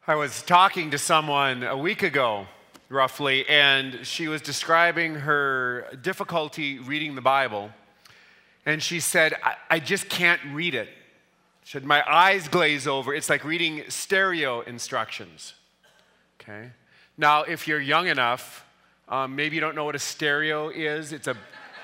I was talking to someone a week ago, roughly, and she was describing her difficulty reading the Bible. And she said, I just can't read it. She said, my eyes glaze over. It's like reading stereo instructions. Okay? Now, if you're young enough, maybe you don't know what a stereo is. It's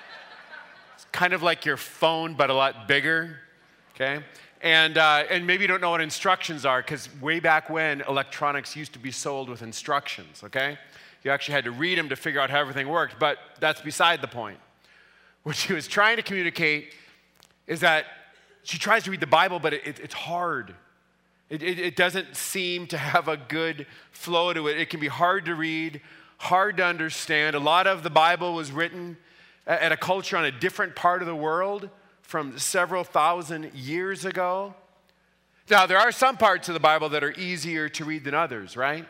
kind of like your phone, but a lot bigger. Okay? And maybe you don't know what instructions are, because way back when, electronics used to be sold with instructions, okay? You actually had to read them to figure out how everything worked, but that's beside the point. What she was trying to communicate is that she tries to read the Bible, but it's hard. It doesn't seem to have a good flow to it. It can be hard to read, hard to understand. A lot of the Bible was written at a culture on a different part of the world from several thousand years ago. Now, there are some parts of the Bible that are easier to read than others, right?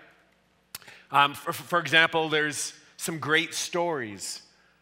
For example, there's some great stories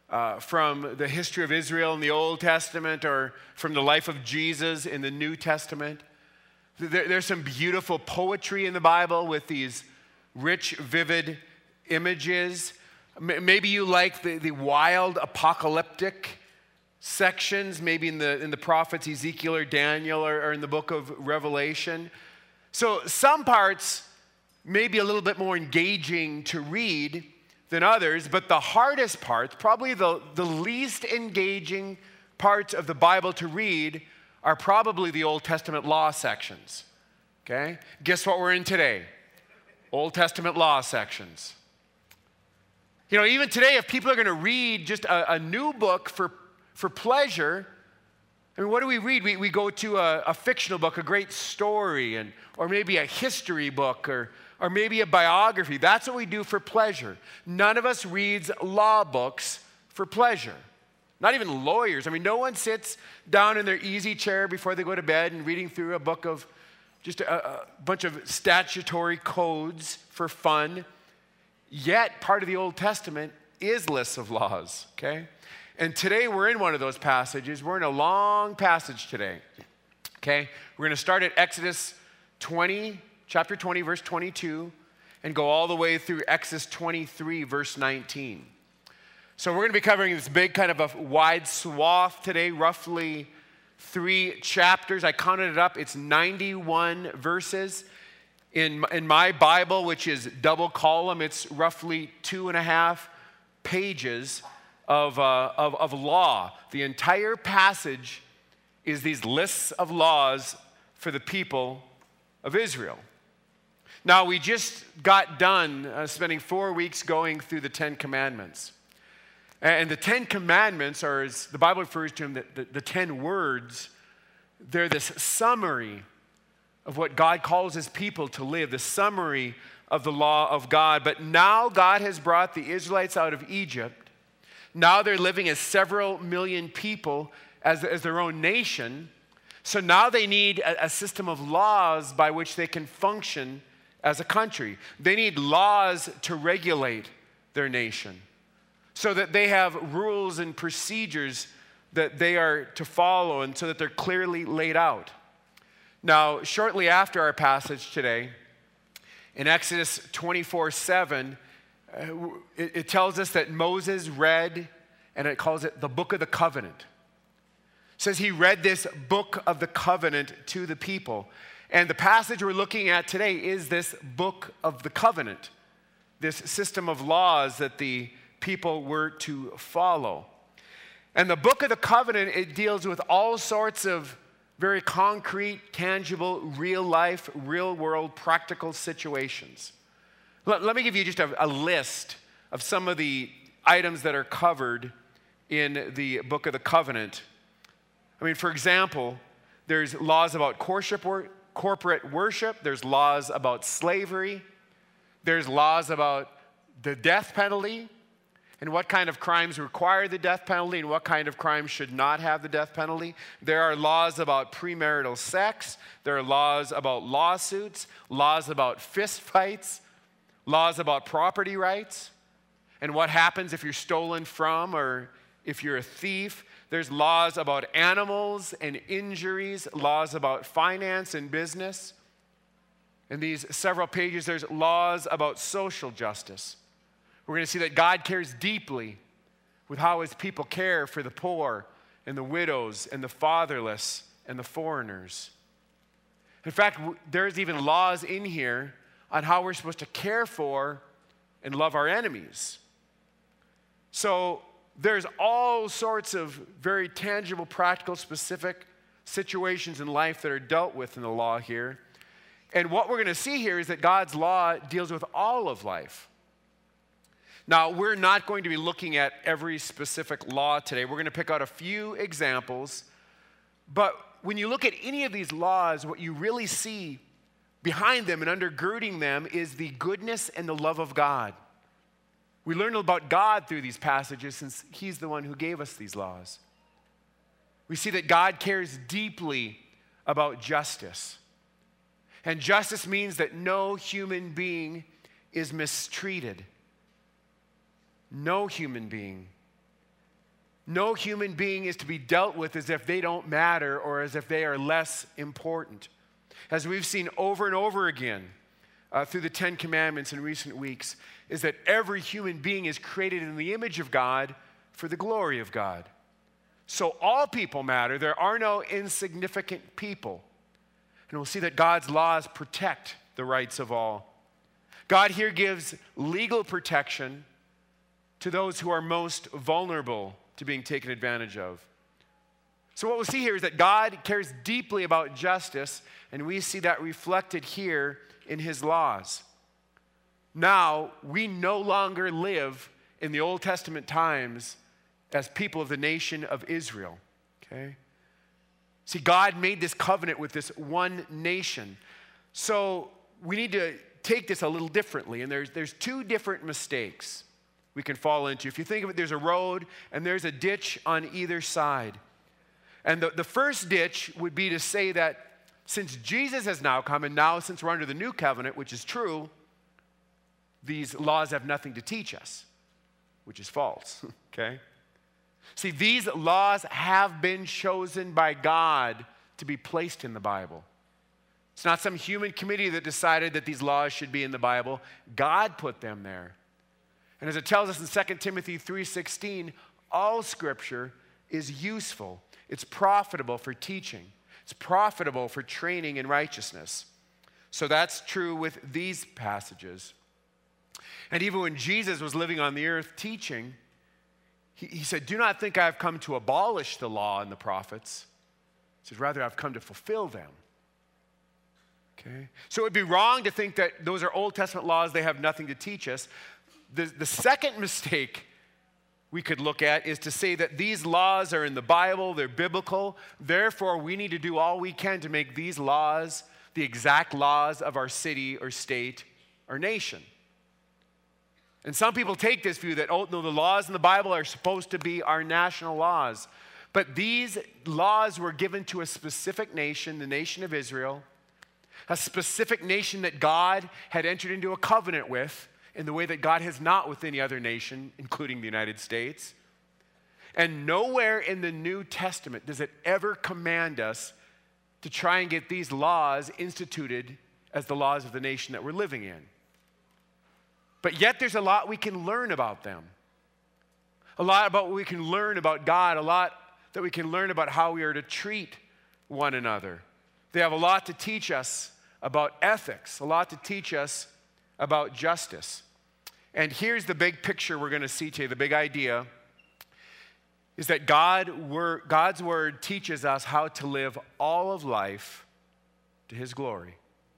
from the history of Israel in the Old Testament, or from the life of Jesus in the New Testament. There's some beautiful poetry in the Bible with these rich, vivid images. Maybe you like the wild, apocalyptic sections, maybe in the prophets Ezekiel or Daniel, or in the book of Revelation. So some parts may be a little bit more engaging to read than others, but the hardest parts, probably the least engaging parts of the Bible to read, are probably the Old Testament law sections. Okay? Guess what we're in today? Old Testament law sections. You know, even today, if people are going to read just a new book for pleasure, I mean, what do we read? We go to a fictional book, a great story, or maybe a history book, or maybe a biography. That's what we do for pleasure. None of us reads law books for pleasure. Not even lawyers. I mean, no one sits down in their easy chair before they go to bed and reading through a book of just a bunch of statutory codes for fun. Yet, part of the Old Testament is lists of laws, okay? And today we're in one of those passages. We're in a long passage today, okay? We're going to start at Exodus 20, chapter 20, verse 22, and go all the way through Exodus 23, verse 19. So we're going to be covering this big kind of a wide swath today, roughly 3 chapters. I counted it up. It's 91 verses. In my Bible, which is double column, it's roughly 2.5 pages of law. The entire passage is these lists of laws for the people of Israel. Now, we just got done spending 4 weeks going through the 10 Commandments. And the 10 Commandments are, as the Bible refers to them, the 10 words. They're this summary of what God calls his people to live, the summary of the law of God. But now God has brought the Israelites out of Egypt. Now they're living as several million people as their own nation. So now they need a system of laws by which they can function as a country. They need laws to regulate their nation, so that they have rules and procedures that they are to follow, and so that they're clearly laid out. Now, shortly after our passage today, in Exodus 24:7, it tells us that Moses read, and it calls it the Book of the Covenant. It says he read this Book of the Covenant to the people. And the passage we're looking at today is this Book of the Covenant, this system of laws that the people were to follow. And the Book of the Covenant, it deals with all sorts of very concrete, tangible, real life, real world, practical situations. Let me give you just a list of some of the items that are covered in the Book of the Covenant. I mean, for example, there's laws about corporate worship. There's laws about slavery. There's laws about the death penalty, and what kind of crimes require the death penalty and what kind of crimes should not have the death penalty. There are laws about premarital sex. There are laws about lawsuits, laws about fist fights, laws about property rights, and what happens if you're stolen from or if you're a thief. There's laws about animals and injuries, laws about finance and business. In these several pages, there's laws about social justice. We're going to see that God cares deeply with how his people care for the poor and the widows and the fatherless and the foreigners. In fact, there's even laws in here on how we're supposed to care for and love our enemies. So there's all sorts of very tangible, practical, specific situations in life that are dealt with in the law here. And what we're going to see here is that God's law deals with all of life. Now, we're not going to be looking at every specific law today. We're going to pick out a few examples. But when you look at any of these laws, what you really see behind them and undergirding them is the goodness and the love of God. We learn about God through these passages since he's the one who gave us these laws. We see that God cares deeply about justice. And justice means that no human being is mistreated. No human being. No human being is to be dealt with as if they don't matter or as if they are less important. As we've seen over and over again through the Ten Commandments in recent weeks, is that every human being is created in the image of God for the glory of God. So all people matter. There are no insignificant people. And we'll see that God's laws protect the rights of all. God here gives legal protection to those who are most vulnerable to being taken advantage of. So what we'll see here is that God cares deeply about justice, and we see that reflected here in his laws. Now, we no longer live in the Old Testament times as people of the nation of Israel, okay? See, God made this covenant with this one nation. So we need to take this a little differently, and there's two different mistakes we can fall into. If you think of it, there's a road and there's a ditch on either side. And the first ditch would be to say that since Jesus has now come, and now since we're under the new covenant, which is true, these laws have nothing to teach us, which is false, okay? See, these laws have been chosen by God to be placed in the Bible. It's not some human committee that decided that these laws should be in the Bible. God put them there. And as it tells us in 2 Timothy 3:16, all Scripture is useful. It's profitable for teaching. It's profitable for training in righteousness. So that's true with these passages. And even when Jesus was living on the earth teaching, he said, "Do not think I have come to abolish the law and the prophets." He said, "Rather, I've come to fulfill them." Okay? So it would be wrong to think that those are Old Testament laws, they have nothing to teach us. The second mistake we could look at is to say that these laws are in the Bible, they're biblical, therefore we need to do all we can to make these laws the exact laws of our city or state or nation. And some people take this view that, oh, no, the laws in the Bible are supposed to be our national laws. But these laws were given to a specific nation, the nation of Israel, a specific nation that God had entered into a covenant with in the way that God has not with any other nation, including the United States. And nowhere in the New Testament does it ever command us to try and get these laws instituted as the laws of the nation that we're living in. But yet there's a lot we can learn about them. A lot about what we can learn about God, a lot that we can learn about how we are to treat one another. They have a lot to teach us about ethics, a lot to teach us about justice. And here's the big picture we're going to see today, the big idea, is that God's word teaches us how to live all of life to his glory.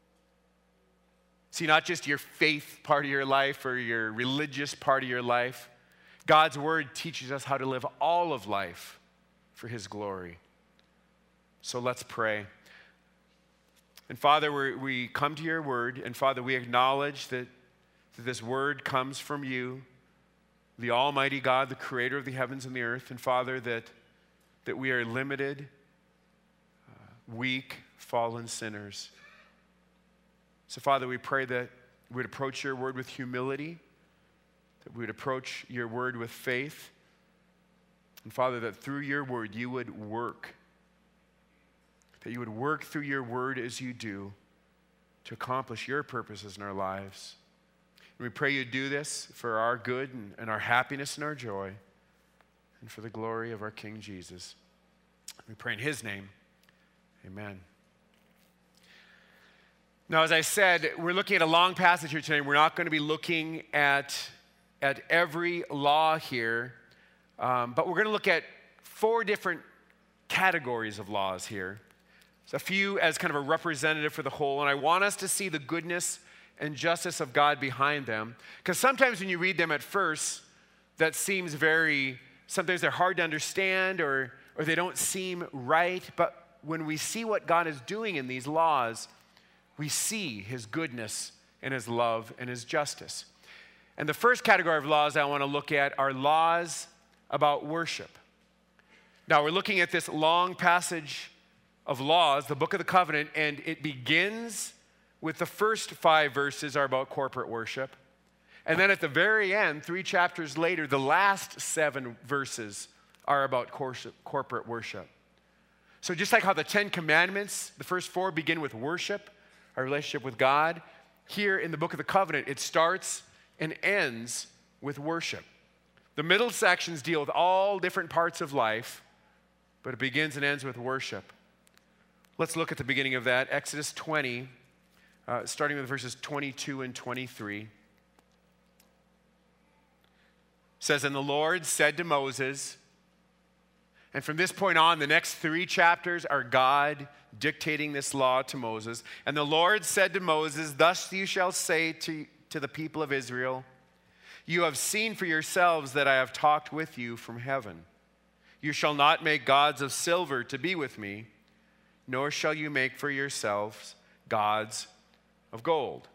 See, not just your faith part of your life or your religious part of your life. God's word teaches us how to live all of life for his glory. So let's pray. And Father, we come to your word, and Father, we acknowledge that this word comes from you, the Almighty God, the creator of the heavens and the earth. And Father, that we are limited, weak, fallen sinners. So Father, we pray that we would approach your word with humility, that we would approach your word with faith. And Father, that through your word you would work, that you would work through your word as you do to accomplish your purposes in our lives. And we pray you do this for our good and our happiness and our joy, and for the glory of our King Jesus. We pray in his name. Amen. Now, as I said, we're looking at a long passage here today. We're not going to be looking at every law here, but we're going to look at 4 different categories of laws here. So a few as kind of a representative for the whole, and I want us to see the goodness and justice of God behind them. Because sometimes when you read them at first, that seems sometimes they're hard to understand or they don't seem right. But when we see what God is doing in these laws, we see his goodness and his love and his justice. And the first category of laws I want to look at are laws about worship. Now, we're looking at this long passage of laws, the Book of the Covenant, and it begins with the first 5 verses are about corporate worship. And then at the very end, 3 chapters later, the last 7 verses are about corporate worship. So just like how the 10 Commandments, the first 4 begin with worship, our relationship with God, here in the Book of the Covenant, it starts and ends with worship. The middle sections deal with all different parts of life, but it begins and ends with worship. Let's look at the beginning of that, Exodus 20, starting with verses 22 and 23. It says, "And the Lord said to Moses," and from this point on, the next 3 chapters are God dictating this law to Moses. "And the Lord said to Moses, thus you shall say to the people of Israel, you have seen for yourselves that I have talked with you from heaven. You shall not make gods of silver to be with me, nor shall you make for yourselves gods of gold."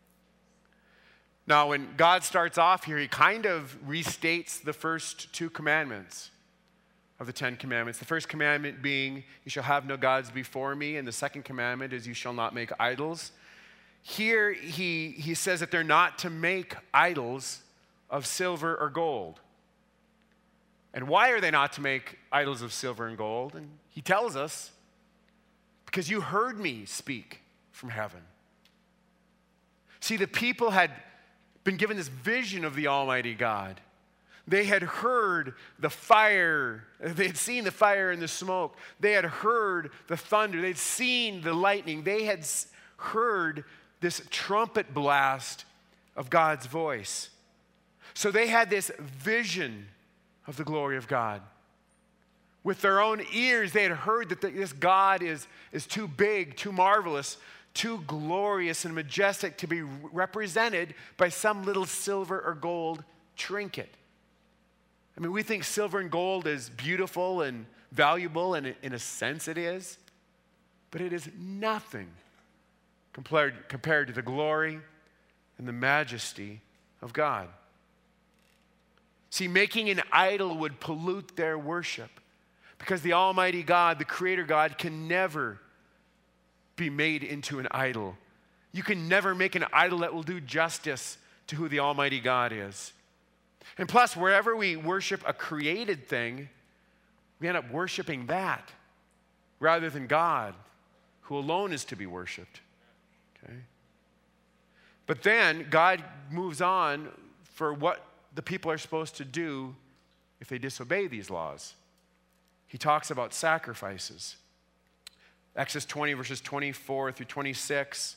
Now, when God starts off here, he kind of restates the first 2 commandments of the 10 commandments. The first commandment being, you shall have no gods before me, and the second commandment is, you shall not make idols. Here, he says that they're not to make idols of silver or gold. And why are they not to make idols of silver and gold? And he tells us, because you heard me speak from heaven. See, the people had been given this vision of the Almighty God. They had heard the fire. They had seen the fire and the smoke. They had heard the thunder. They'd seen the lightning. They had heard this trumpet blast of God's voice. So they had this vision of the glory of God. With their own ears, they had heard that this God is too big, too marvelous, too glorious and majestic to be represented by some little silver or gold trinket. I mean, we think silver and gold is beautiful and valuable, and in a sense it is, but it is nothing compared to the glory and the majesty of God. See, making an idol would pollute their worship, because the Almighty God, the Creator God, can never be made into an idol. You can never make an idol that will do justice to who the Almighty God is. And plus, wherever we worship a created thing, we end up worshiping that rather than God, who alone is to be worshiped. Okay? But then God moves on for what the people are supposed to do if they disobey these laws. He talks about sacrifices. Exodus 20, verses 24 through 26.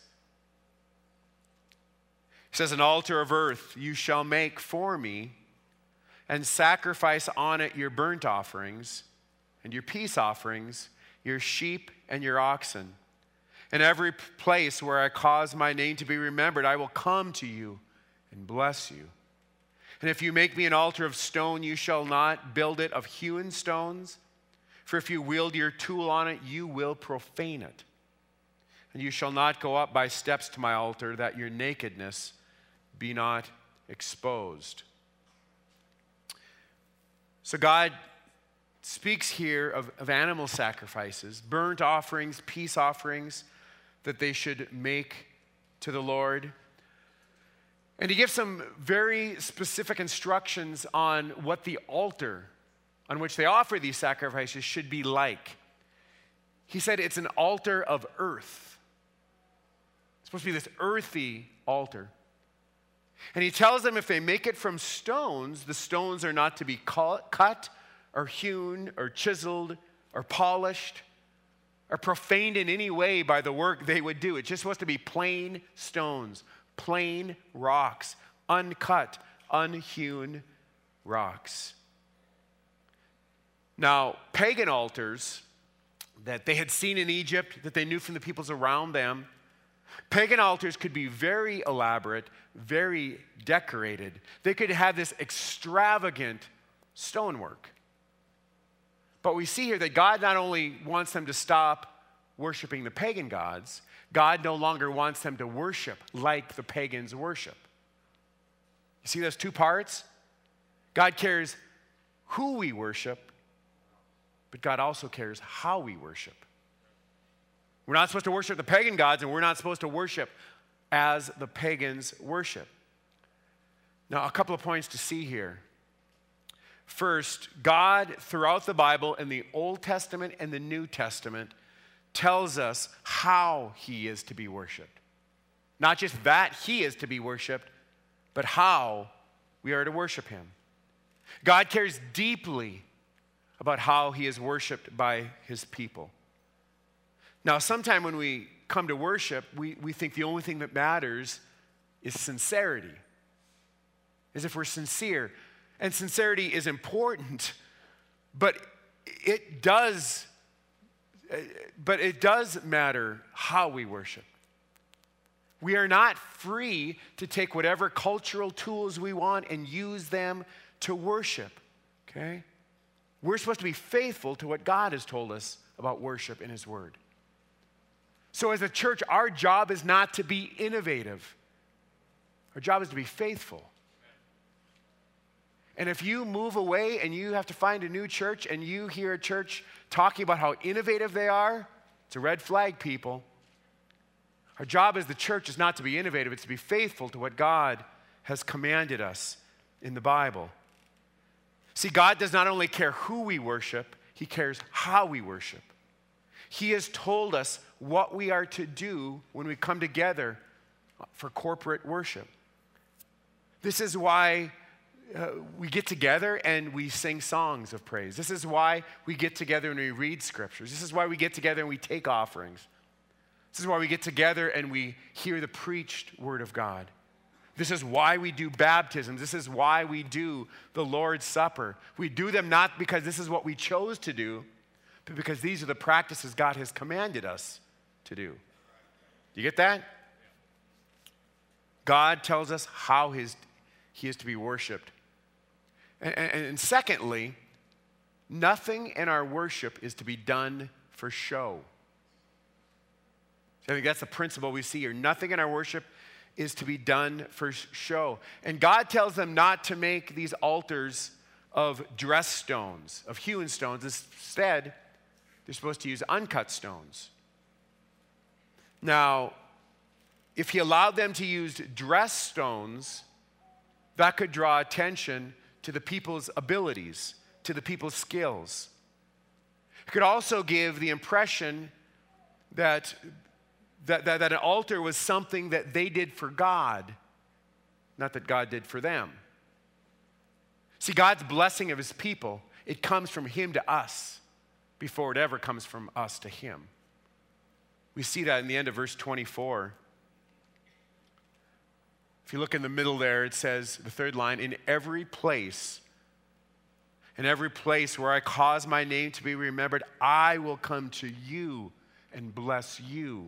He says, "An altar of earth you shall make for me, and sacrifice on it your burnt offerings and your peace offerings, your sheep and your oxen. In every place where I cause my name to be remembered, I will come to you and bless you. And if you make me an altar of stone, you shall not build it of hewn stones. For if you wield your tool on it, you will profane it. And you shall not go up by steps to my altar, that your nakedness be not exposed." So God speaks here of animal sacrifices, burnt offerings, peace offerings that they should make to the Lord. And he gives some very specific instructions on what the altar on which they offer these sacrifices should be like. He said it's an altar of earth. It's supposed to be this earthy altar. And he tells them if they make it from stones, the stones are not to be cut or hewn or chiseled or polished or profaned in any way by the work they would do. It's just supposed to be plain stones, plain rocks, uncut, unhewn rocks. Now, pagan altars that they had seen in Egypt, that they knew from the peoples around them, pagan altars could be very elaborate, very decorated. They could have this extravagant stonework. But we see here that God not only wants them to stop worshiping the pagan gods, God no longer wants them to worship like the pagans worship. You see those two parts? God cares who we worship, but God also cares how we worship. We're not supposed to worship the pagan gods, and we're not supposed to worship as the pagans worship. Now, a couple of points to see here. First, God, throughout the Bible, in the Old Testament and the New Testament, tells us how he is to be worshiped. Not just that he is to be worshiped, but how we are to worship him. God cares deeply about how he is worshiped by his people. Now, sometime when we come to worship, we think the only thing that matters is sincerity, as if we're sincere. And sincerity is important, but it does matter how we worship. We are not free to take whatever cultural tools we want and use them to worship, okay? We're supposed to be faithful to what God has told us about worship in his word. So as a church, our job is not to be innovative. Our job is to be faithful. And if you move away and you have to find a new church and you hear a church talking about how innovative they are, it's a red flag, people. Our job as the church is not to be innovative, it's to be faithful to what God has commanded us in the Bible. See, God does not only care who we worship, he cares how we worship. He has told us what we are to do when we come together for corporate worship. This is why we get together and we sing songs of praise. This is why we get together and we read scriptures. This is why we get together and we take offerings. This is why we get together and we hear the preached word of God. This is why we do baptisms. This is why we do the Lord's Supper. We do them not because this is what we chose to do, but because these are the practices God has commanded us to do. You get that? God tells us how he is to be worshiped. And secondly, nothing in our worship is to be done for show. So I think that's the principle we see here. Nothing in our worship is to be done for show. And God tells them not to make these altars of dressed stones, of hewn stones. Instead, they're supposed to use uncut stones. Now, if he allowed them to use dressed stones, that could draw attention to the people's abilities, to the people's skills. It could also give the impression that an altar was something that they did for God, not that God did for them. See, God's blessing of his people, it comes from him to us before it ever comes from us to him. We see that in the end of verse 24. If you look in the middle there, it says, the third line, in every place where I cause my name to be remembered, I will come to you and bless you.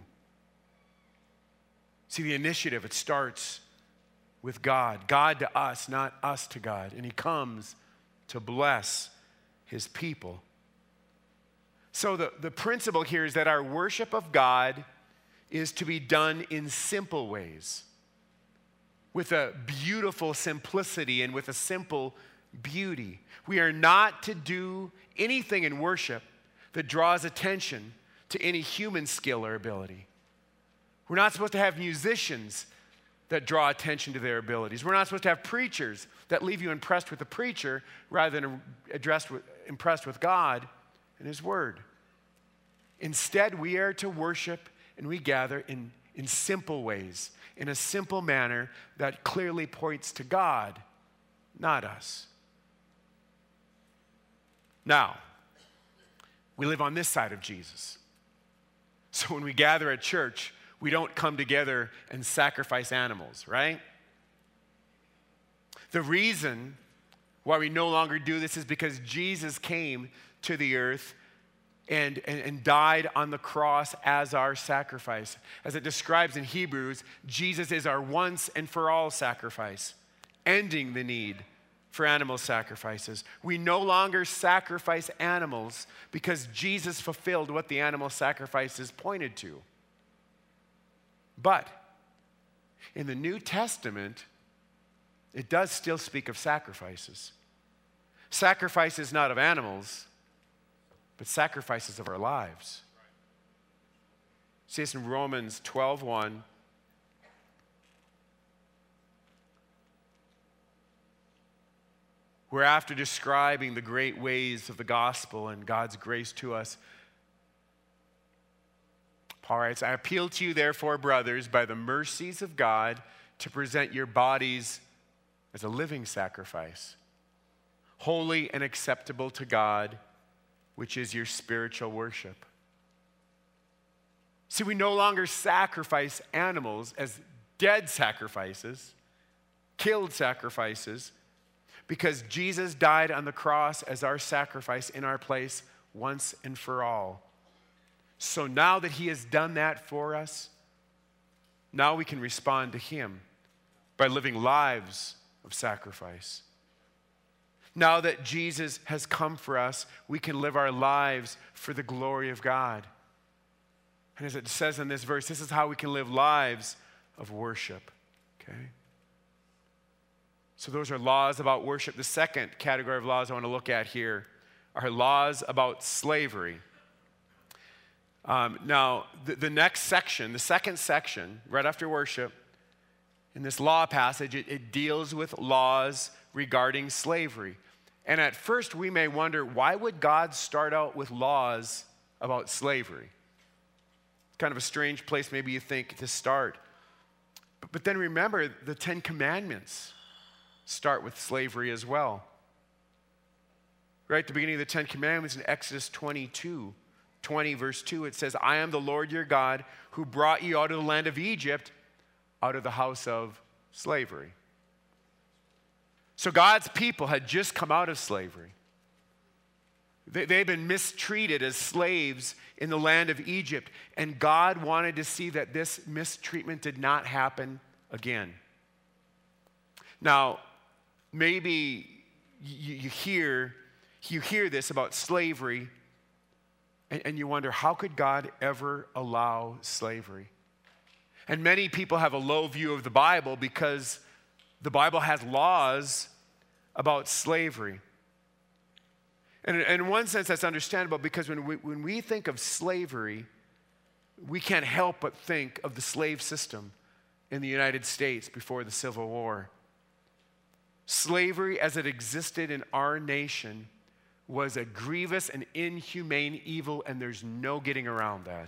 See, the initiative, it starts with God. God to us, not us to God. And he comes to bless his people. So the principle here is that our worship of God is to be done in simple ways, with a beautiful simplicity and with a simple beauty. We are not to do anything in worship that draws attention to any human skill or ability. We're not supposed to have musicians that draw attention to their abilities. We're not supposed to have preachers that leave you impressed with the preacher rather than impressed with God and his word. Instead, we are to worship and we gather in in simple ways, in a simple manner that clearly points to God, not us. Now, we live on this side of Jesus. So when we gather at church, we don't come together and sacrifice animals, right? The reason why we no longer do this is because Jesus came to the earth and died on the cross as our sacrifice. As it describes in Hebrews, Jesus is our once and for all sacrifice, ending the need for animal sacrifices. We no longer sacrifice animals because Jesus fulfilled what the animal sacrifices pointed to. But in the New Testament, it does still speak of sacrifices. Sacrifices not of animals, but sacrifices of our lives. See this in Romans 12:1. Where after describing the great ways of the gospel and God's grace to us, Paul writes, I appeal to you, therefore, brothers, by the mercies of God, to present your bodies as a living sacrifice, holy and acceptable to God, which is your spiritual worship. See, we no longer sacrifice animals as dead sacrifices, killed sacrifices, because Jesus died on the cross as our sacrifice in our place once and for all. So now that he has done that for us, now we can respond to him by living lives of sacrifice. Now that Jesus has come for us, we can live our lives for the glory of God. And as it says in this verse, this is how we can live lives of worship. Okay? So those are laws about worship. The second category of laws I want to look at here are laws about slavery. Now, the next section, the second section, right after worship, in this law passage, it deals with laws regarding slavery. And at first, we may wonder, why would God start out with laws about slavery? Kind of a strange place, maybe you think, to start. But then remember, the Ten Commandments start with slavery as well. Right at the beginning of the Ten Commandments in Exodus 20 verse 2, it says, I am the Lord your God who brought you out of the land of Egypt, out of the house of slavery. So God's people had just come out of slavery. They'd been mistreated as slaves in the land of Egypt, and God wanted to see that this mistreatment did not happen again. Now, maybe you hear this about slavery, and you wonder, how could God ever allow slavery? And many people have a low view of the Bible because the Bible has laws about slavery. And in one sense, that's understandable because when we think of slavery, we can't help but think of the slave system in the United States before the Civil War. Slavery as it existed in our nation was a grievous and inhumane evil, and there's no getting around that.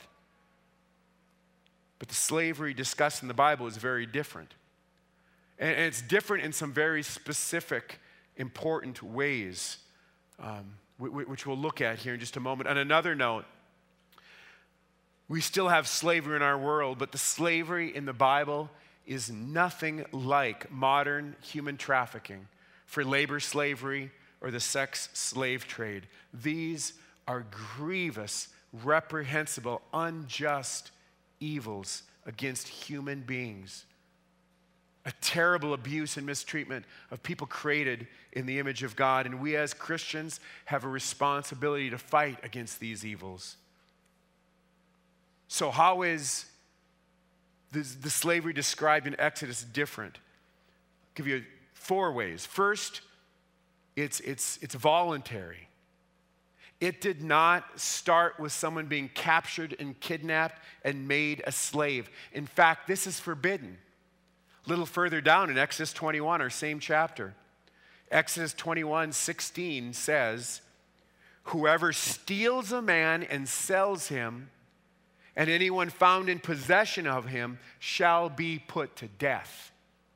But the slavery discussed in the Bible is very different. And it's different in some very specific, important ways, which we'll look at here in just a moment. On another note, we still have slavery in our world, but the slavery in the Bible is nothing like modern human trafficking for labor slavery or the sex slave trade. These are grievous, reprehensible, unjust evils against human beings. A terrible abuse and mistreatment of people created in the image of God. And we as Christians have a responsibility to fight against these evils. So how is the slavery described in Exodus different? I'll give you 4 ways. First, it's voluntary. It did not start with someone being captured and kidnapped and made a slave. In fact, this is forbidden. A little further down in Exodus 21, our same chapter, Exodus 21:16 says, whoever steals a man and sells him and anyone found in possession of him shall be put to death.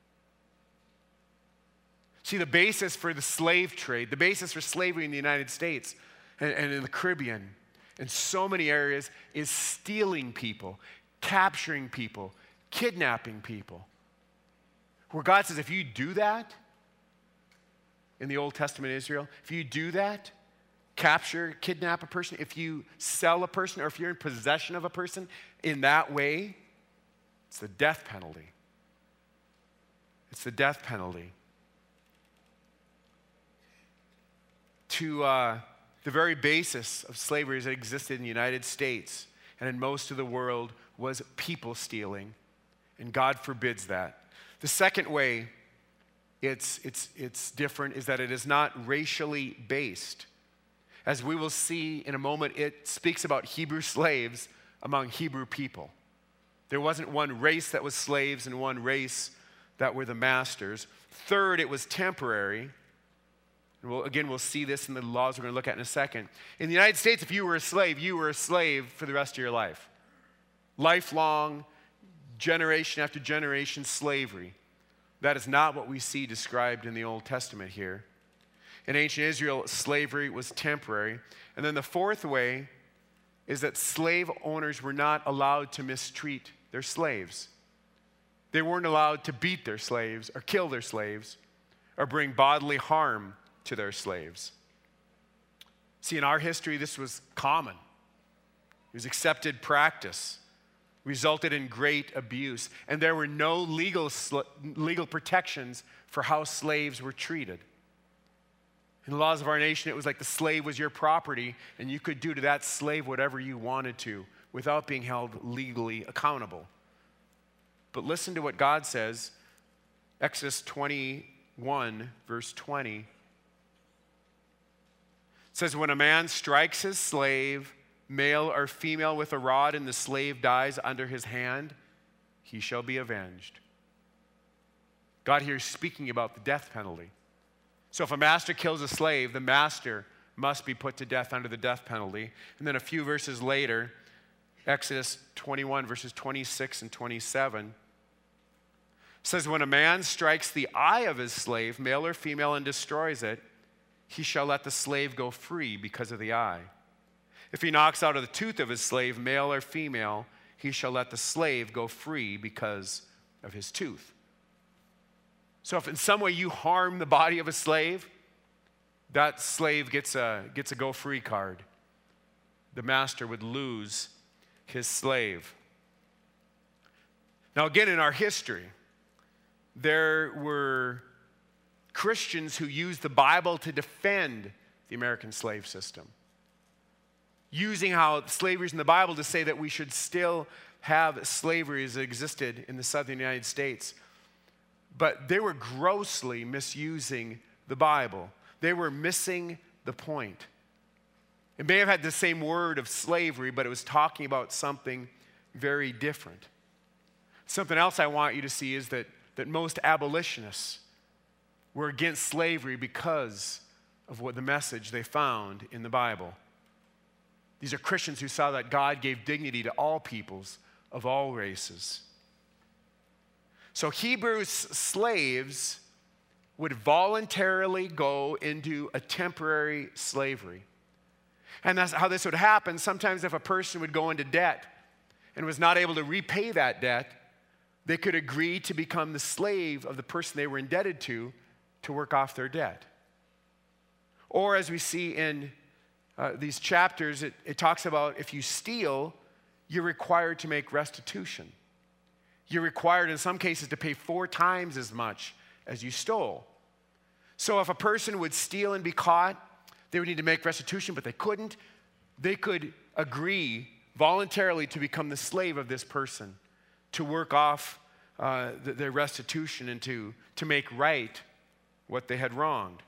See, the basis for the slave trade, the basis for slavery in the United States and in the Caribbean, in so many areas, is stealing people, capturing people, kidnapping people. Where God says, if you do that, in the Old Testament Israel, if you do that, capture, kidnap a person, if you sell a person, or if you're in possession of a person in that way, it's the death penalty. It's the death penalty. To the very basis of slavery that existed in the United States and in most of the world was people stealing, and God forbids that. The second way it's different is that it is not racially based. As we will see in a moment, it speaks about Hebrew slaves among Hebrew people. There wasn't one race that was slaves and one race that were the masters. Third, it was temporary. And we'll see this in the laws we're going to look at in a second. In the United States, if you were a slave for the rest of your life. Lifelong, generation after generation slavery. That is not what we see described in the Old Testament here. In ancient Israel, slavery was temporary. And then the fourth way is that slave owners were not allowed to mistreat their slaves. They weren't allowed to beat their slaves or kill their slaves or bring bodily harm to their slaves. See, in our history, this was common. It was accepted practice, resulted in great abuse, and there were no legal protections for how slaves were treated. In the laws of our nation, it was like the slave was your property, and you could do to that slave whatever you wanted to without being held legally accountable. But listen to what God says, Exodus 21, verse 20. It says, when a man strikes his slave, male or female, with a rod, and the slave dies under his hand, he shall be avenged. God here is speaking about the death penalty. So if a master kills a slave, the master must be put to death under the death penalty. And then a few verses later, Exodus 21, verses 26 and 27, says, when a man strikes the eye of his slave, male or female, and destroys it, he shall let the slave go free because of the eye. If he knocks out of the tooth of his slave, male or female, he shall let the slave go free because of his tooth. So if in some way you harm the body of a slave, that slave gets a go-free card. The master would lose his slave. Now again, in our history, there were Christians who used the Bible to defend the American slave system, using how slavery is in the Bible to say that we should still have slavery as it existed in the southern United States. But they were grossly misusing the Bible. They were missing the point. It may have had the same word of slavery, but it was talking about something very different. Something else I want you to see is that most abolitionists were against slavery because of what the message they found in the Bible. These are Christians who saw that God gave dignity to all peoples of all races. So Hebrew slaves would voluntarily go into a temporary slavery. And that's how this would happen. Sometimes if a person would go into debt and was not able to repay that debt, they could agree to become the slave of the person they were indebted to work off their debt. Or as we see in these chapters, it talks about if you steal, you're required to make restitution. You're required in some cases to pay 4 times as much as you stole. So if a person would steal and be caught, they would need to make restitution, but they couldn't. They could agree voluntarily to become the slave of this person, to work off their restitution and to make right what they had wronged.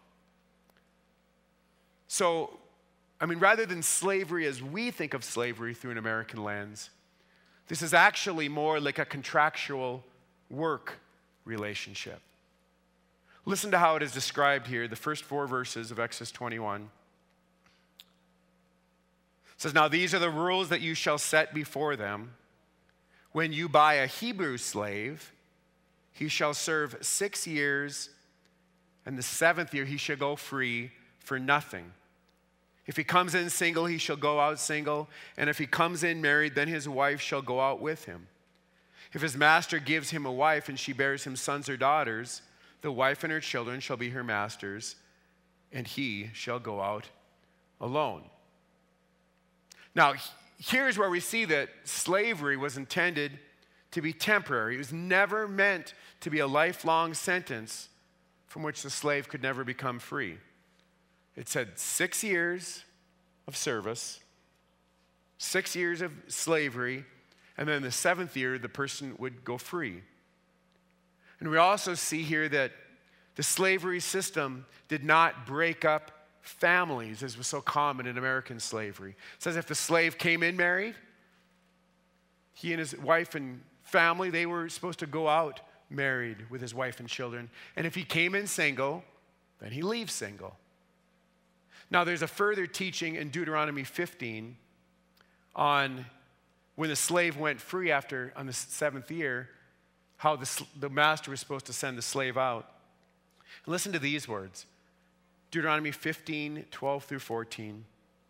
So, rather than slavery as we think of slavery through an American lens, this is actually more like a contractual work relationship. Listen to how it is described here, the first 4 verses of Exodus 21. It says, now these are the rules that you shall set before them. When you buy a Hebrew slave, he shall serve 6 years, and the 7th year he shall go free for nothing. If he comes in single, he shall go out single, and if he comes in married, then his wife shall go out with him. If his master gives him a wife and she bears him sons or daughters, the wife and her children shall be her master's, and he shall go out alone. Now, here's where we see that slavery was intended to be temporary. It was never meant to be a lifelong sentence from which the slave could never become free. It said 6 years of service, 6 years of slavery, and then the 7th year, the person would go free. And we also see here that the slavery system did not break up families, as was so common in American slavery. It says if the slave came in married, he and his wife and family, they were supposed to go out married with his wife and children. And if he came in single, then he leaves single. Now, there's a further teaching in Deuteronomy 15 on when the slave went free on the 7th year, how the master was supposed to send the slave out. And listen to these words. Deuteronomy 15, 12 through 14.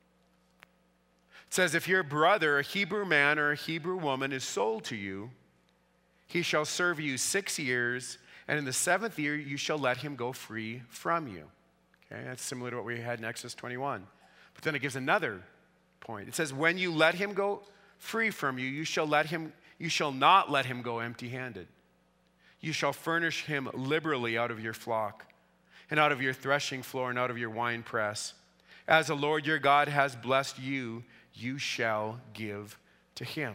It says, if your brother, a Hebrew man or a Hebrew woman, is sold to you, he shall serve you 6 years, and in the 7th year you shall let him go free from you. Okay, that's similar to what we had in Exodus 21. But then it gives another point. It says, when you let him go free from you, you shall not let him go empty-handed. You shall furnish him liberally out of your flock, and out of your threshing floor, and out of your winepress. As the Lord your God has blessed you, you shall give to him.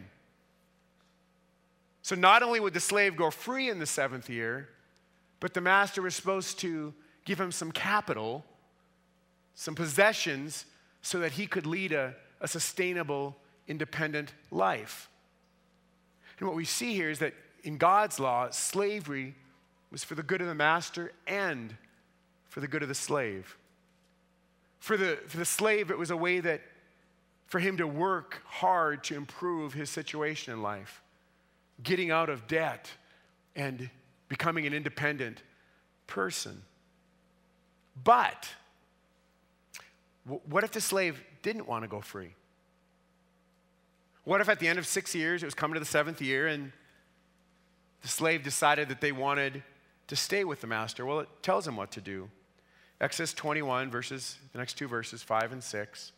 So not only would the slave go free in the 7th year, but the master was supposed to give him some capital, some possessions, so that he could lead a sustainable, independent life. And what we see here is that in God's law, slavery was for the good of the master and for the good of the slave. For the slave, it was a way that for him to work hard to improve his situation in life, getting out of debt and becoming an independent person. But what if the slave didn't want to go free? What if at the end of 6 years, it was coming to the 7th year, and the slave decided that they wanted to stay with the master? Well, it tells him what to do. Exodus 21, the next 2 verses, 5 and 6.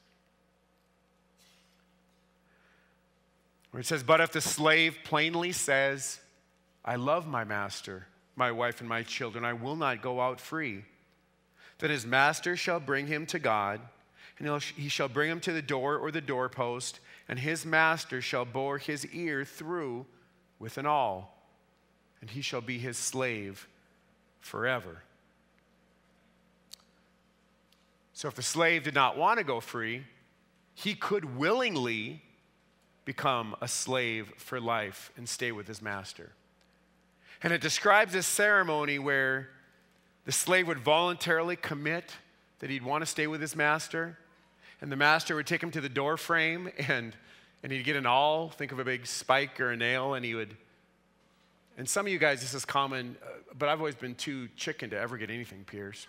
Where it says, but if the slave plainly says, I love my master, my wife, and my children, I will not go out free, then his master shall bring him to God, and he shall bring him to the door or the doorpost, and his master shall bore his ear through with an awl, and he shall be his slave forever. So if the slave did not want to go free, he could willingly become a slave for life and stay with his master. And it describes this ceremony where the slave would voluntarily commit that he'd want to stay with his master, and the master would take him to the door frame, and he'd get an awl, think of a big spike or a nail, and he would, and some of you guys, this is common, but I've always been too chicken to ever get anything pierced.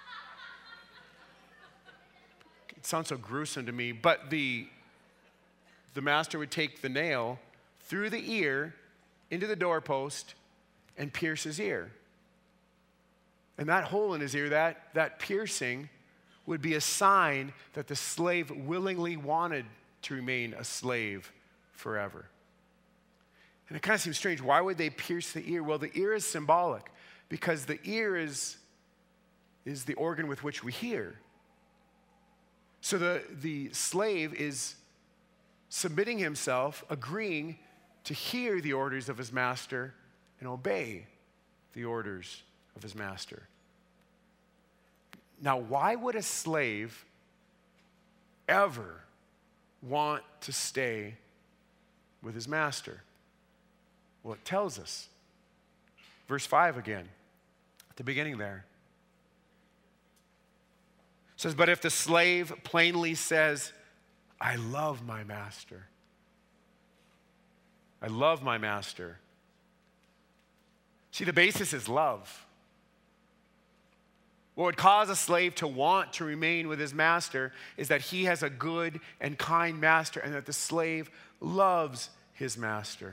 It sounds so gruesome to me, but the master would take the nail through the ear into the doorpost and pierce his ear. And that hole in his ear, that piercing, would be a sign that the slave willingly wanted to remain a slave forever. And it kind of seems strange. Why would they pierce the ear? Well, the ear is symbolic because the ear is the organ with which we hear. So the slave is submitting himself, agreeing to hear the orders of his master and obey the orders of his master. Now, why would a slave ever want to stay with his master? Well, it tells us. Verse 5 again, at the beginning there. It says, but if the slave plainly says, I love my master. I love my master. See, the basis is love. What would cause a slave to want to remain with his master is that he has a good and kind master and that the slave loves his master.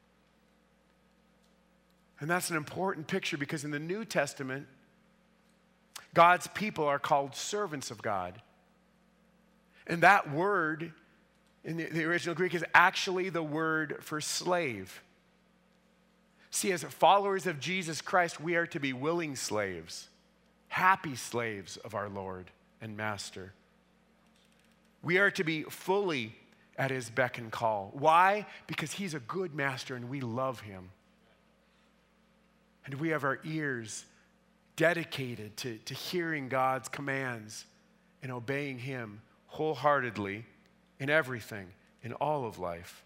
And that's an important picture because in the New Testament, God's people are called servants of God. And that word in the original Greek is actually the word for slave. See, as followers of Jesus Christ, we are to be willing slaves, happy slaves of our Lord and Master. We are to be fully at his beck and call. Why? Because he's a good master and we love him. And we have our ears dedicated to hearing God's commands and obeying him wholeheartedly in everything, in all of life.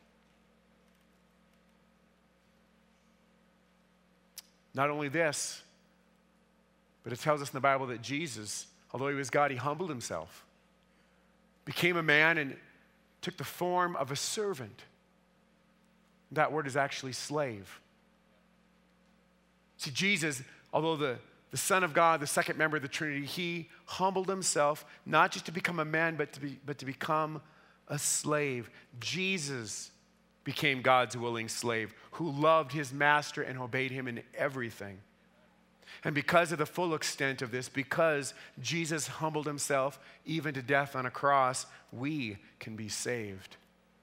Not only this, but it tells us in the Bible that Jesus, although he was God, he humbled himself, became a man and took the form of a servant. That word is actually slave. See, Jesus, although the Son of God, the second member of the Trinity, he humbled himself, not just to become a man, but to become a slave. Jesus became God's willing slave who loved his master and obeyed him in everything. And because of the full extent of this, because Jesus humbled himself even to death on a cross, we can be saved.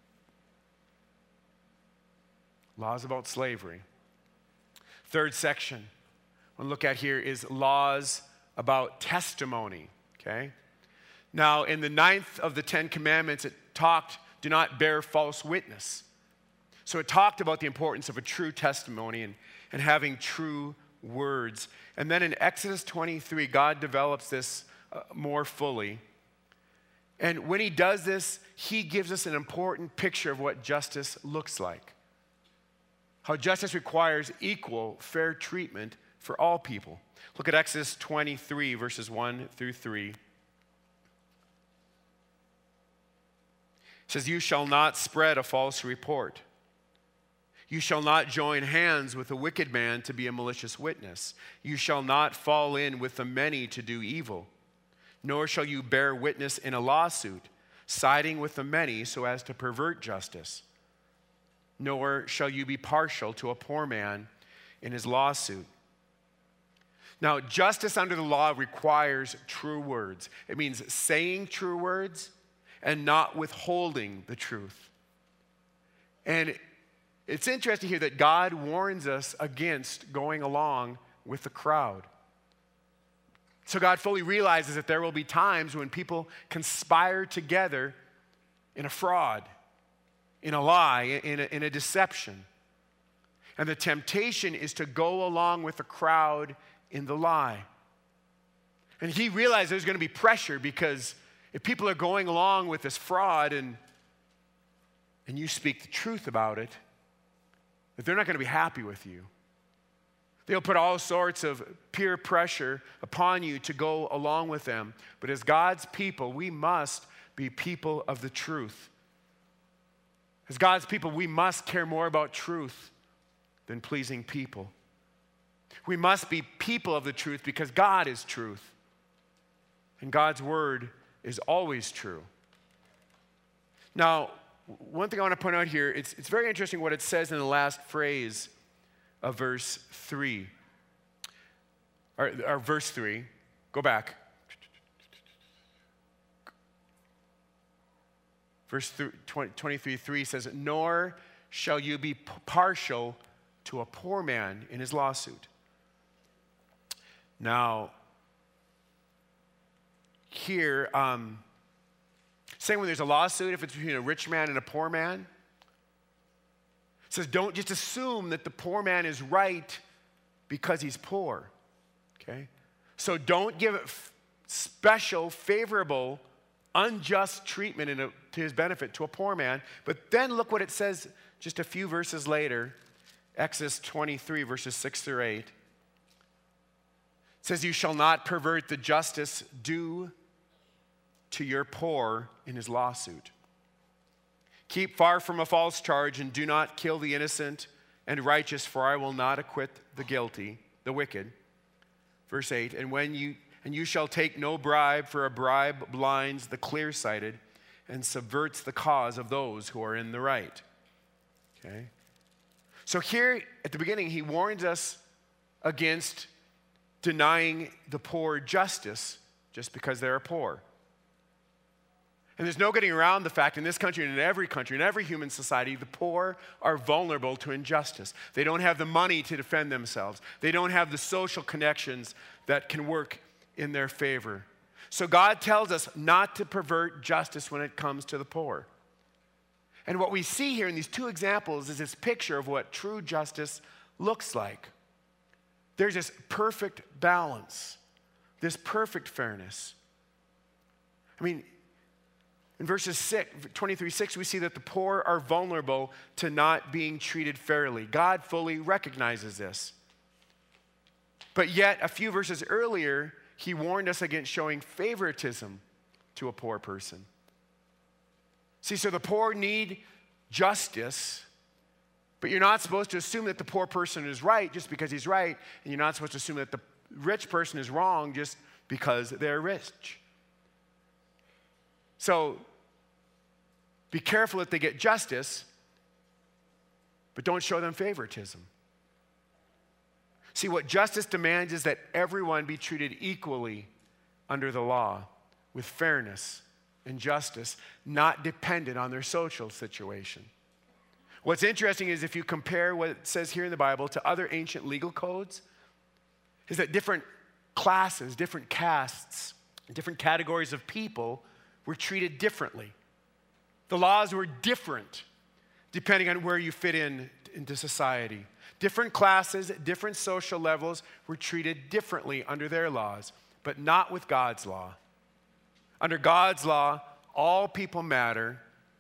Laws about slavery. Third section I want to look at here is laws about testimony, okay? Now, in the 9th of the 10 commandments, it talked, do not bear false witness. So it talked about the importance of a true testimony and having true words. And then in Exodus 23, God develops this more fully. And when he does this, he gives us an important picture of what justice looks like. How justice requires equal, fair treatment for all people. Look at Exodus 23, verses 1 through 3. It says, you shall not spread a false report. You shall not join hands with a wicked man to be a malicious witness. You shall not fall in with the many to do evil. Nor shall you bear witness in a lawsuit, siding with the many so as to pervert justice. Nor shall you be partial to a poor man in his lawsuit. Now, justice under the law requires true words. It means saying true words and not withholding the truth. And it's interesting here that God warns us against going along with the crowd. So God fully realizes that there will be times when people conspire together in a fraud, in a lie, in a deception. And the temptation is to go along with the crowd in the lie. And he realized there's going to be pressure because if people are going along with this fraud and you speak the truth about it, that they're not going to be happy with you. They'll put all sorts of peer pressure upon you to go along with them. But as God's people, we must be people of the truth. As God's people, we must care more about truth than pleasing people. We must be people of the truth because God is truth. And God's word is always true. Now, one thing I want to point out here, it's very interesting what it says in the last phrase of verse 3. Or verse 3. Go back. Verse 23:3 says, nor shall you be partial to a poor man in his lawsuit. Now, here, saying when there's a lawsuit, if it's between a rich man and a poor man, it says don't just assume that the poor man is right because he's poor, okay? So don't give special, favorable, unjust treatment to his benefit to a poor man. But then look what it says just a few verses later, Exodus 23, verses 6 through 8. It says, you shall not pervert the justice due to your poor in his lawsuit. Keep far from a false charge and do not kill the innocent and righteous, for I will not acquit the guilty, the wicked. Verse 8, and you shall take no bribe, for a bribe blinds the clear-sighted and subverts the cause of those who are in the right. Okay? So here at the beginning, he warns us against denying the poor justice just because they are poor. And there's no getting around the fact in this country and in every human society, the poor are vulnerable to injustice. They don't have the money to defend themselves. They don't have the social connections that can work in their favor. So God tells us not to pervert justice when it comes to the poor. And what we see here in these two examples is this picture of what true justice looks like. There's this perfect balance, this perfect fairness. I mean, in verses 23:6, we see that the poor are vulnerable to not being treated fairly. God fully recognizes this. But yet, a few verses earlier, he warned us against showing favoritism to a poor person. See, so the poor need justice, but you're not supposed to assume that the poor person is right just because he's right, and you're not supposed to assume that the rich person is wrong just because they're rich. So, be careful that they get justice, but don't show them favoritism. See, what justice demands is that everyone be treated equally under the law with fairness and justice, not dependent on their social situation. What's interesting is if you compare what it says here in the Bible to other ancient legal codes, is that different classes, different castes, different categories of people were treated differently. The laws were different depending on where you fit into society. Different classes, different social levels were treated differently under their laws, but not with God's law. Under God's law, all people matter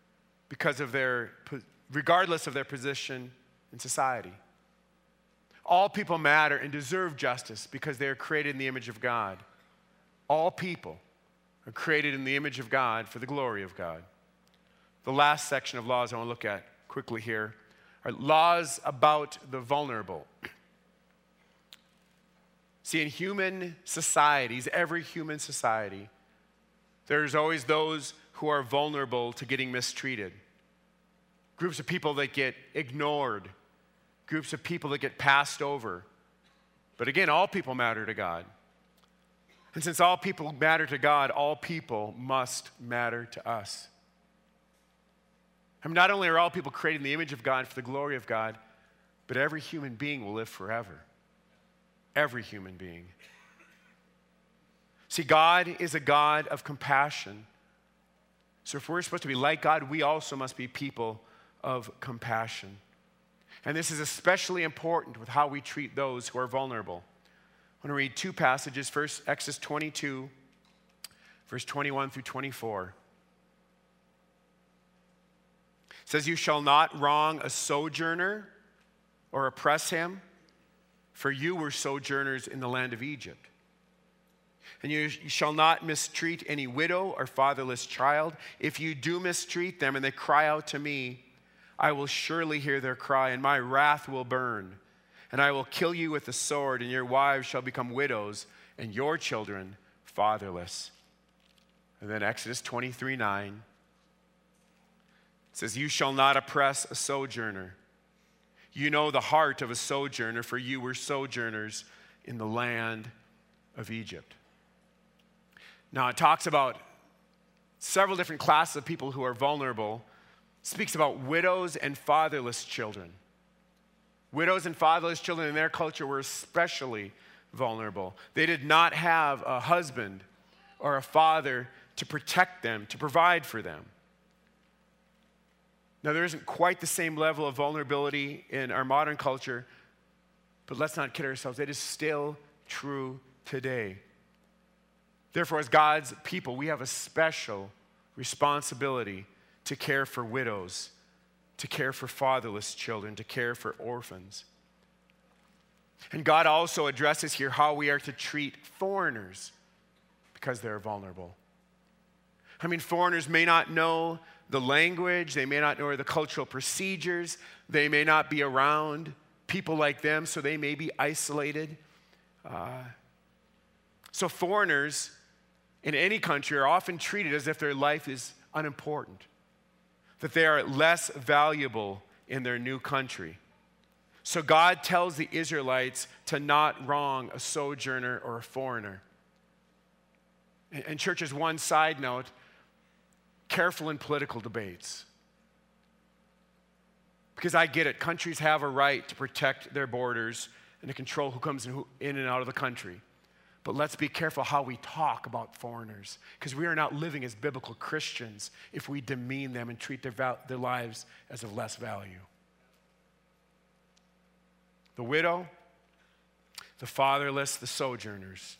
regardless of their position in society. All people matter and deserve justice because they are created in the image of God. All people are created in the image of God for the glory of God. The last section of laws I want to look at quickly here are laws about the vulnerable. See, in human societies, every human society, there's always those who are vulnerable to getting mistreated. Groups of people that get ignored. Groups of people that get passed over. But again, all people matter to God. And since all people matter to God, all people must matter to us. I mean, not only are all people created in the image of God for the glory of God, but every human being will live forever. Every human being. See, God is a God of compassion. So if we're supposed to be like God, we also must be people of compassion. And this is especially important with how we treat those who are vulnerable. I want to read two passages. First, Exodus 22, verse 21 through 24. It says, "You shall not wrong a sojourner or oppress him, for you were sojourners in the land of Egypt. And you shall not mistreat any widow or fatherless child. If you do mistreat them and they cry out to me, I will surely hear their cry, and my wrath will burn. And I will kill you with the sword, and your wives shall become widows, and your children fatherless." And then Exodus 23:9 says, "You shall not oppress a sojourner. You know the heart of a sojourner, for you were sojourners in the land of Egypt." Now, it talks about several different classes of people who are vulnerable. It speaks about widows and fatherless children. Widows and fatherless children in their culture were especially vulnerable. They did not have a husband or a father to protect them, to provide for them. Now, there isn't quite the same level of vulnerability in our modern culture, but let's not kid ourselves. It is still true today. Therefore, as God's people, we have a special responsibility to care for widows, to care for fatherless children, to care for orphans. And God also addresses here how we are to treat foreigners because they're vulnerable. I mean, foreigners may not know the language, they may not know the cultural procedures, they may not be around people like them, so they may be isolated. So foreigners in any country are often treated as if their life is unimportant, that they are less valuable in their new country. So God tells the Israelites to not wrong a sojourner or a foreigner. And church, as one side note, careful in political debates. Because I get it, countries have a right to protect their borders and to control who comes in and out of the country. But let's be careful how we talk about foreigners, because we are not living as biblical Christians if we demean them and treat their lives as of less value. The widow, the fatherless, the sojourners.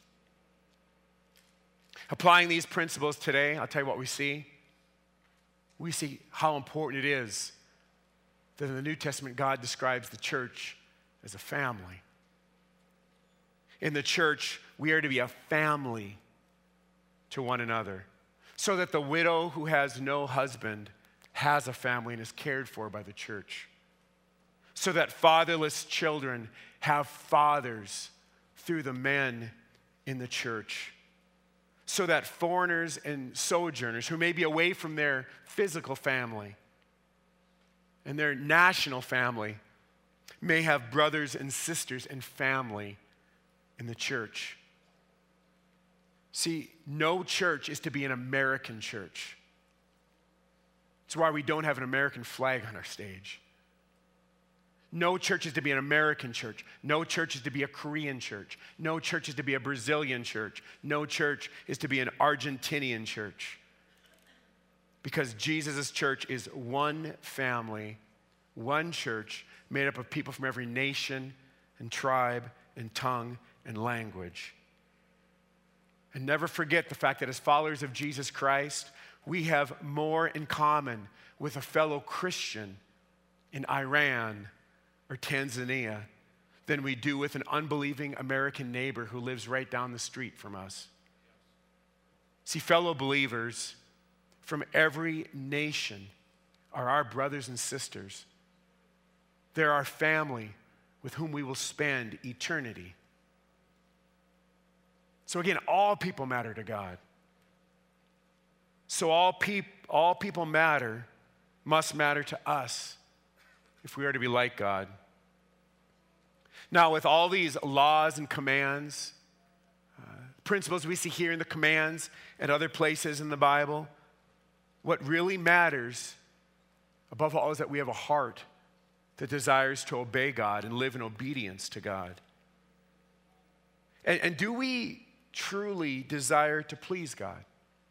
Applying these principles today, I'll tell you what we see. We see how important it is that in the New Testament, God describes the church as a family. In the church, we are to be a family to one another, so that the widow who has no husband has a family and is cared for by the church. So that fatherless children have fathers through the men in the church. So that foreigners and sojourners who may be away from their physical family and their national family may have brothers and sisters and family in the church. See, no church is to be an American church. It's why we don't have an American flag on our stage. No church is to be an American church. No church is to be a Korean church. No church is to be a Brazilian church. No church is to be an Argentinian church. Because Jesus' church is one family, one church made up of people from every nation and tribe and tongue and language. And never forget the fact that as followers of Jesus Christ, we have more in common with a fellow Christian in Iran or Tanzania than we do with an unbelieving American neighbor who lives right down the street from us. See, fellow believers from every nation are our brothers and sisters. They're our family with whom we will spend eternity. So again, all people matter to God. So all people must matter to us if we are to be like God. Now, with all these laws and commands, principles we see here in the commands and other places in the Bible, what really matters above all is that we have a heart that desires to obey God and live in obedience to God. And do we truly desire to please God?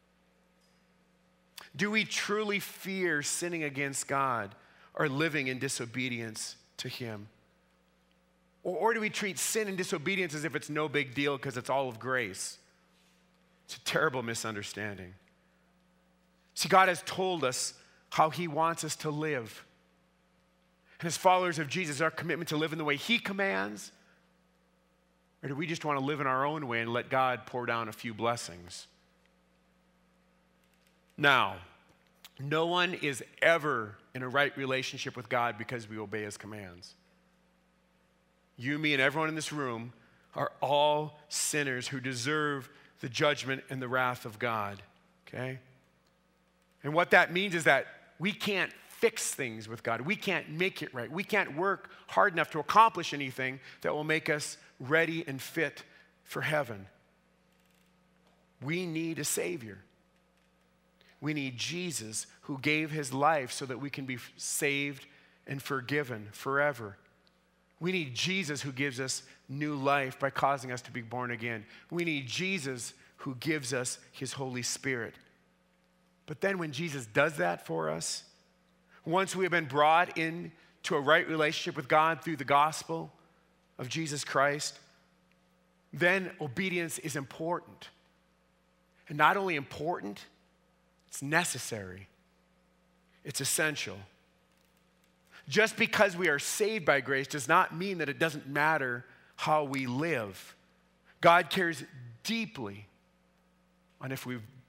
Do we truly fear sinning against God or living in disobedience to Him? Or do we treat sin and disobedience as if it's no big deal because it's all of grace? It's a terrible misunderstanding. See, God has told us how He wants us to live. And as followers of Jesus, our commitment to live in the way He commands, or do we just want to live in our own way and let God pour down a few blessings? Now, no one is ever in a right relationship with God because we obey His commands. You, me, and everyone in this room are all sinners who deserve the judgment and the wrath of God, okay? And what that means is that we can't fix things with God. We can't make it right. We can't work hard enough to accomplish anything that will make us ready and fit for heaven. We need a Savior. We need Jesus who gave His life so that we can be saved and forgiven forever. We need Jesus who gives us new life by causing us to be born again. We need Jesus who gives us His Holy Spirit. But then when Jesus does that for us, once we have been brought into a right relationship with God through the gospel of Jesus Christ, then obedience is important. And not only important, it's necessary. It's essential. Just because we are saved by grace does not mean that it doesn't matter how we live. God cares deeply on if we've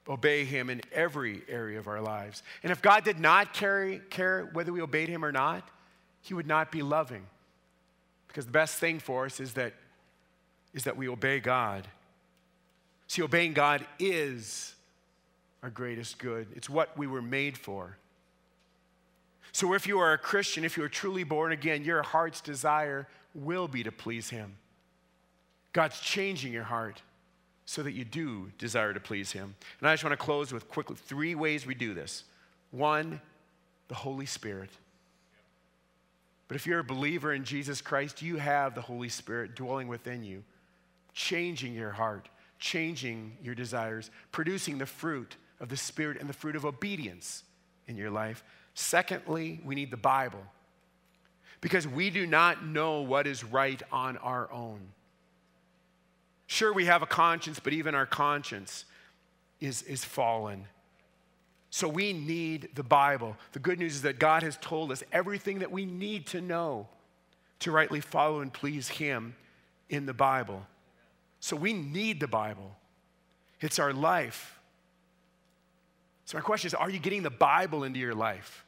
obey him in every area of our lives. And if God did not care whether we obeyed him or not, he would not be loving. Because the best thing for us is that we obey God. See, obeying God is our greatest good. It's what we were made for. So if you are a Christian, if you are truly born again, your heart's desire will be to please him. God's changing your heart so that you do desire to please him. And I just want to close with quickly 3 ways we do this. 1, the Holy Spirit. But if you're a believer in Jesus Christ, you have the Holy Spirit dwelling within you, changing your heart, changing your desires, producing the fruit of the Spirit and the fruit of obedience in your life. Secondly, we need the Bible, because we do not know what is right on our own. Sure, we have a conscience, but even our conscience is fallen. So we need the Bible. The good news is that God has told us everything that we need to know to rightly follow and please him in the Bible. So we need the Bible. It's our life. So my question is, are you getting the Bible into your life?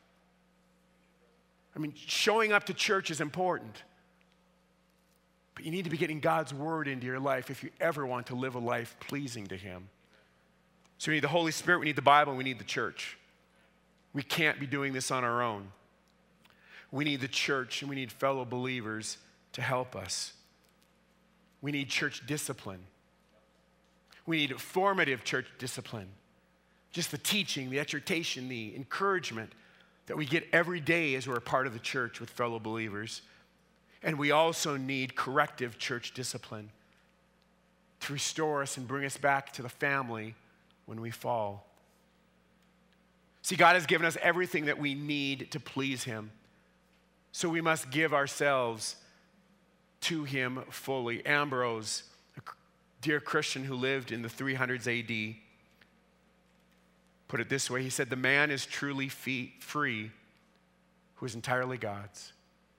I mean, showing up to church is important. But you need to be getting God's word into your life if you ever want to live a life pleasing to him. So we need the Holy Spirit, we need the Bible, and we need the church. We can't be doing this on our own. We need the church and we need fellow believers to help us. We need church discipline. We need formative church discipline. Just the teaching, the exhortation, the encouragement that we get every day as we're a part of the church with fellow believers. And we also need corrective church discipline to restore us and bring us back to the family when we fall. See, God has given us everything that we need to please him. So we must give ourselves to him fully. Ambrose, a dear Christian who lived in the 300s AD, put it this way. He said, "The man is truly free who is entirely God's."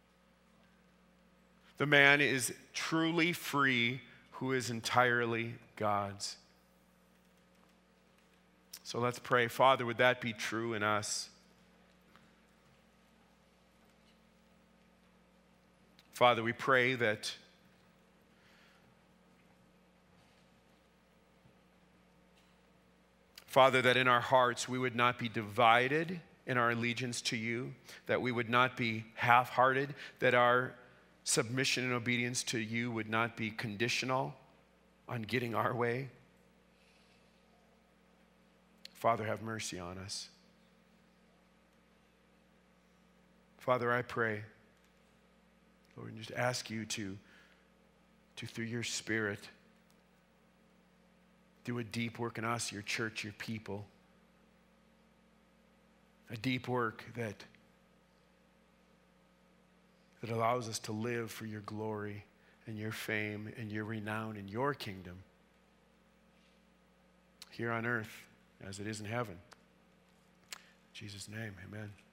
The man is truly free who is entirely God's. So let's pray. Father, would that be true in us? Father, we pray that that in our hearts we would not be divided in our allegiance to you, that we would not be half-hearted, that our submission and obedience to you would not be conditional on getting our way. Father, have mercy on us. Father, I pray, Lord, and just ask you to through your Spirit, do a deep work in us, your church, your people. A deep work that allows us to live for your glory and your fame and your renown in your kingdom here on earth as it is in heaven. In Jesus' name, amen.